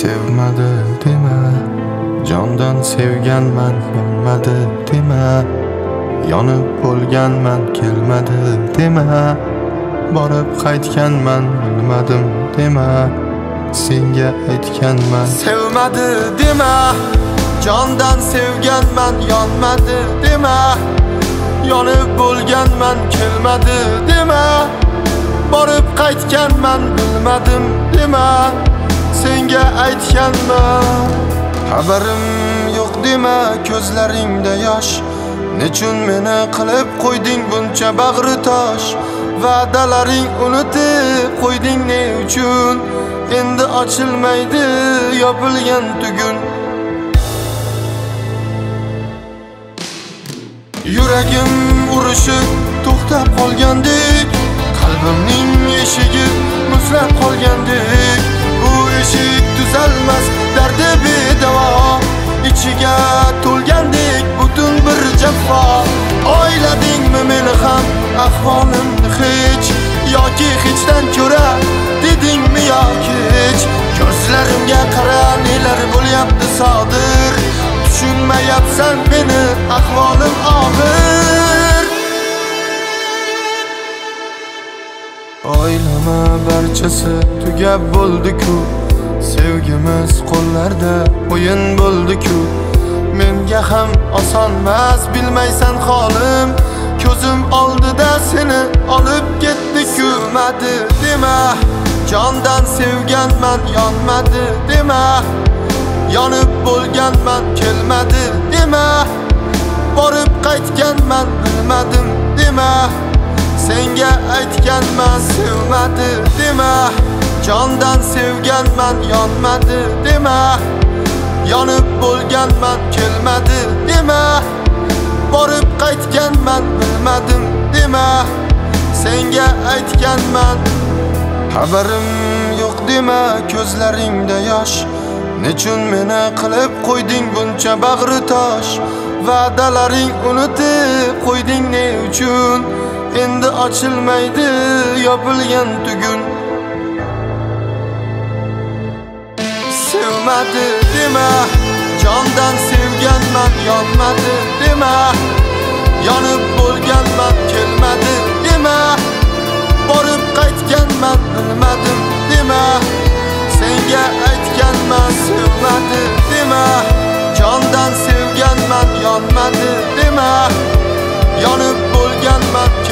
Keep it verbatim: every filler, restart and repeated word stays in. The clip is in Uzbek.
sevmadi dema, jondan sevganman yonmadi dema, yonib bo'lganman kelmadi dema, borib qaytganman bilmadim dema, senga aytganman sevmadi dema, jondan sevganman yonmadi dema, yonib bo'lganman kelmadi dema, borib qaytganman bilmadim dema, senga aytganman. Xabarim yo'q dema, ko'zlaringda yosh, nechun meni qilib qo'yding buncha bag'ri tosh, va'dalaring unutib qo'yding ne uchun, endi ochilmaydi yopilgan tugun. Yuragim urishi to'xtab qolgandek, qalbimning eshigi muzlab qolgandek, bu eshik tuzalmas dardi bedavo, ichiga to'lgandek butun bir jafo. O'yladingmi meni ham ahvolimni hech, yoki hechdan ko'ra dedingmi yo kech? Ko'zlarimga qara, nelar bo'lyapti sodir, tushunmayapsan meni ahvolim og'ir. Oylama barchasi tugab bo'ldi-ku, sevgimiz qo'llarda o'yin bo'ldi-ku, menga ham osonmas bilmaysan holim, ko'zim oldida seni olib ketdi-ku. Sevmadi dema, jondan sevganman yonmadi dema, yonib bo'lganman kelmadi dema, borib qaytganman bilmadim dema, senga aytganman sevmadi dema, jondan sevganman yonmadi dema, yonib bo'lganman kelmadi dema, borib qaytganman bilmadim dema, senga aytganman. Xabarim yo'q dema, ko'zlaringda yosh, nechun meni qilib qo'yding buncha bag'ri tosh, va'dalaring unutib qo'yding ne uchun, endi ochilmaydi yopilgan tugun. Sevmadi dema, jondan sevganman yonmadi dema, yonib bo'lganman kelmadi dema, borib qaytganman bilmadim dema, senga aytganman sevmadi dema, jondan sevganman yonmadi dema, yonib bo'lganman